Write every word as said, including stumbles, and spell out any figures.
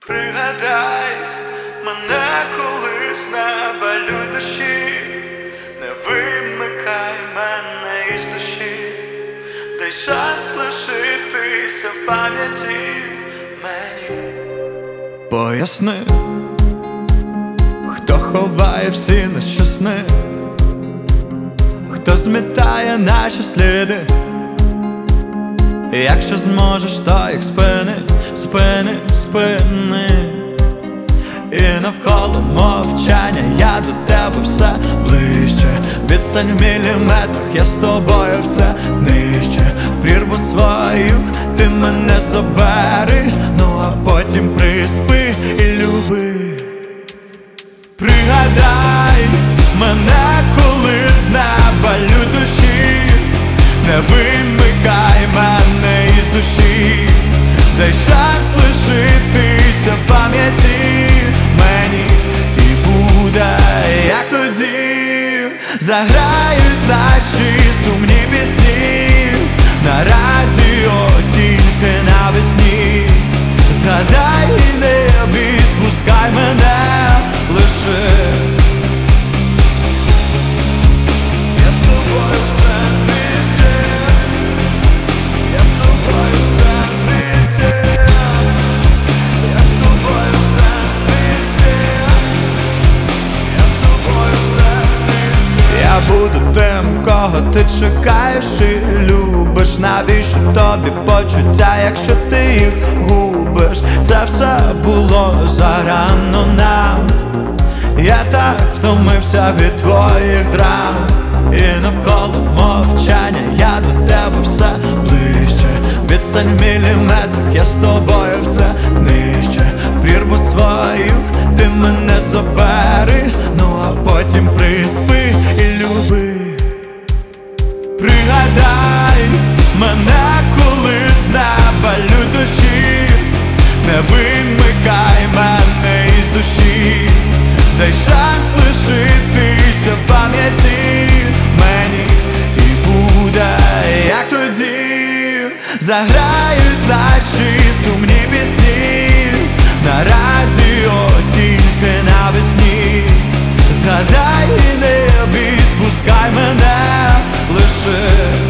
Пригадай мене колись, не балюй душі, не вимикай мене із душі, дай шанс лишитися в пам'яті мені. Поясни, хто ховає всі наші сни, хто змітає наші сліди. Якщо зможеш, то їх спини, спини, спини. І навколо мовчання, я до тебе все ближче. Відстань в міліметрах, я з тобою все нижче. Прірву свою, ти мене забери, ну а потім приспи і люби. Пригадай мене колись, не балюй душі, не вимикай мене із душі, дай шанс лишитися в пам'яті мені. І буде, як тоді заграють наші сумні пісні на радіо тільки навесні. Згадай і не відпускай мене лише. Я з тобою все нижче, я з тобою все нижче, я з тобою все нижче, я з тобою все нижче. Я буду тим, кого ти чекаєш і любиш. Навіщо тобі почуття, якщо ти їх губиш? Це все було зарано нам. Я так втомився від твоїх драм. І навколо мовчання, я до тебе все ближче. Відстань в міліметрах, я з тобою все нижче. Прірву свою, ти мене забери, ну а потім приспи і люби. Пригадай мене колись, не балюй душі, не вимикай мене із душі, дай шанс лишитися в пам'яті мені. І буде, як тоді заграють наші сумні пісні на радіо тільки навесні. Згадай і не відпускай мене лише.